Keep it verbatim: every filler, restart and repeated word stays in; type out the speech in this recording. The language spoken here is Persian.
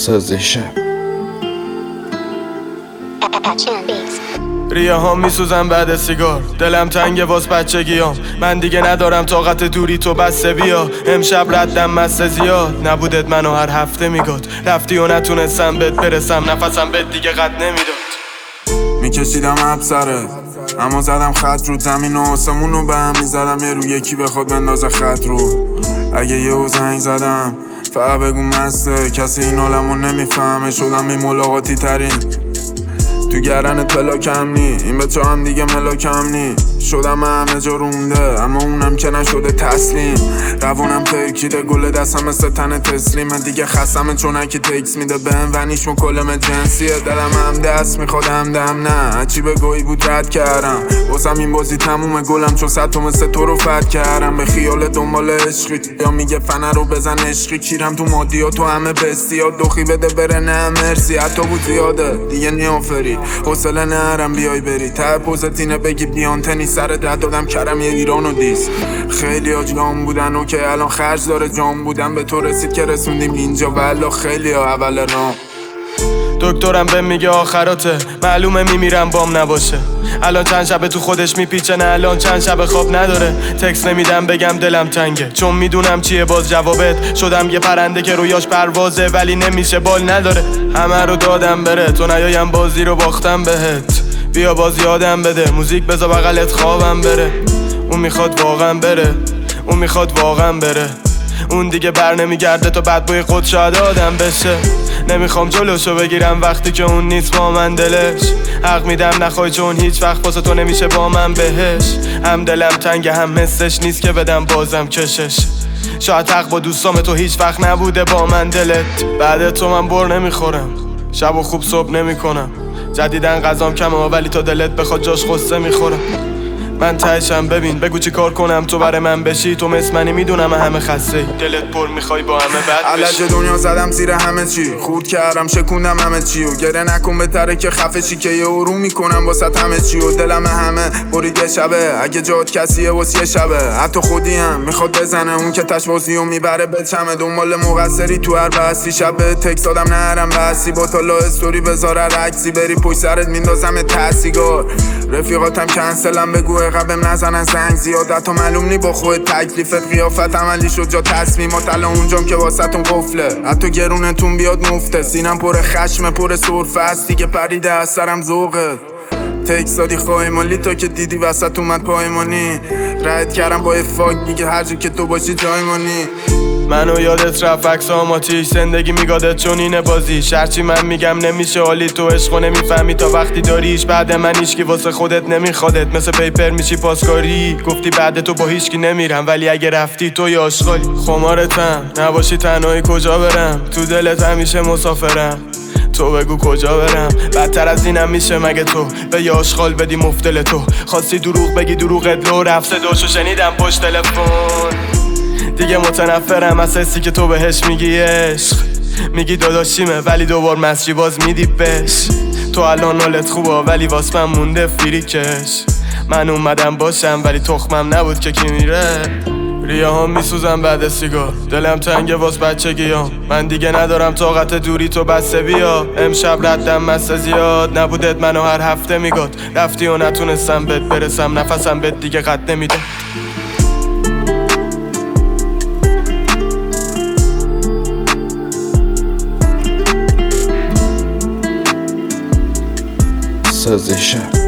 ساز شب. ریه ها میسوزن بعد سیگار، دلم تنگه واس بچگیام. من دیگه ندارم طاقت دوری، تو بسته بیا. امشب ردم مسته زیاد، نبودت منو هر هفته میگاد. رفتی و نتونستم بهت برسم، نفسم بهت دیگه قد نمیداد. میکشیدم ابسره اما زدم خط رو زمین و آسمون رو به هم میزدم، یه رو یکی بخواد بندازه خط رو. اگه یه زنگ زدم فقط بگو مسته، کسی این عالمو نمیفهمه. شدم این ملاقاتی ترین تو گردنت پلاکم نی، این بچه هم دیگه ملاکم نی. شدم همه جا رونده اما اونم که نشده تسلیم. روانم ترکیده گل دستم مثل تن تسلیم. من دیگه خستم چون اکی تکس میده بهم و نیش مکلم جنسیه. دلم هم دست میخواد هم دم نه، چی به گویی بود رد کردم. واسم این بازی تموم گلم چون صد تو مثل تو رو فد کردم. به خیال دنبال عشقی یا میگه فنه رو بزن عشقی. کیرم تو مادی ها تو همه بستی ها، دخی بده بره نه مرسی. حتی بود زیاده دیگه نیافری، حوصله نرم بیای بری. ته پوزتینه بگی بیان تنی سرت رد دادم کرم یه ایران و دیس. خیلی ها جام بودن و که الان خرج داره جام بودن. به تو رسید که رسوندیم اینجا والا خیلی ها اول رام. دکترم به میگه آخراته، معلومه میمیرم بام نباشه. الان چند شبه تو خودش میپیچه، نه الان چند شبه خواب نداره. تکس نمیدم بگم دلم تنگه چون میدونم چیه باز جوابت. شدم یه پرنده که رویاش پروازه ولی نمیشه بال نداره. همه رو دادم بره تو نیایم بازی رو باختم بهت. بیا باز یادم بده موزیک بذار بغلت خوابم بره. اون میخواد واقعا بره، اون میخواد واقعا بره. اون دیگه بر نمیگرده تا بعد بوی خود شاید آدم بشه. نمیخوام جلوشو بگیرم وقتی که اون نیست با من دلش. حق میدم نخوای چون هیچ وقت واسه تو نمیشه با من بهش. هم دلم تنگه هم حسش نیست که بدم بازم کشش. شاید حق با دوستام تو هیچ وقت نبوده با من دلت. بعد تو من بر نمیخورم، شب و خوب صبح نمیکنم. جدیدن غذام کمه ولی تا دلت بخواد جاش خسته میخورم. من تهشم ببین بگو چی کار کنم تو برای من بشی. تو مثل منی میدونم همه خسته، دلت پر میخوای با همه بد بشی. علج دنیا زدم زیر همه چی، خورد کردم شکوندم همه چی. و گره نکن بهتره که خفه چی که یه ارو میکنم واسه همه چی. و دلم همه بریده شبه اگه جات کسیه واسه شبه. حتی خودی هم میخواد بزنه اون که تشوازی و میبره به چمه. دنبال مقصری تو هر بحثی شبه تکس دادم نرم بحثی. با تا لا استوری بذاره رکسی بری پشت سرت میندازم تحصیگار. رفیقاتم کنسلم بگو قبم نزنن زنگ زیاد. حتی معلوم نی با خود تکلیفت قیافت عملی شد جا تصمیمات الان اونجام که واسهتون قفله. حتی گرونتون بیاد مفته، سینم پر خشم پر سرفه است دیگه پریده از سرم ذوقت. تکس دادی خواهی مالی تا که دیدی وسط اومد پایمانی. رد کردم با افاق دیگه هر جا که تو باشی جای مانی. منو یادت رفت عکس آماتیش، زندگی میگادت چون اینه بازی. شرچی من میگم نمیشه حالی تو عشقو نمیفهمی تا وقتی داریش. بعد من هیچکی واسه خودت نمیخوادت، مثل پیپر میشی پاسکاری. گفتی بعد تو با هیچکی نمیرم ولی اگه رفتی تو یا آشغالی. خمارتم نباشی تنهایی کجا برم، تو دلت همیشه مسافرم. تو بگو کجا برم، بدتر از اینم میشه مگه تو به یه آشغال بدی مفتل تو. خواستی دروغ بگی دروغت لو رفت، صداشو شنیدم پشت تلفن. دیگه متنفرم از حسی که تو بهش میگی عشق. میگی داداشیمه ولی دوبار مسجی باز میدی بش. تو الان حالت خوبه ولی واس من مونده فریکش. من اومدم باشم ولی تخمم نبود که کی میره. ریه ها میسوزن بعد سیگار، دلم تنگه واس بچگیام. من دیگه ندارم طاقت دوری تو بسته بیا. امشب ردم مسته زیاد، نبودت منو هر هفته میگاد. رفتی و نتونستم بهت برسم، نفسم بهت دیگه قد نمیده. ساز شب.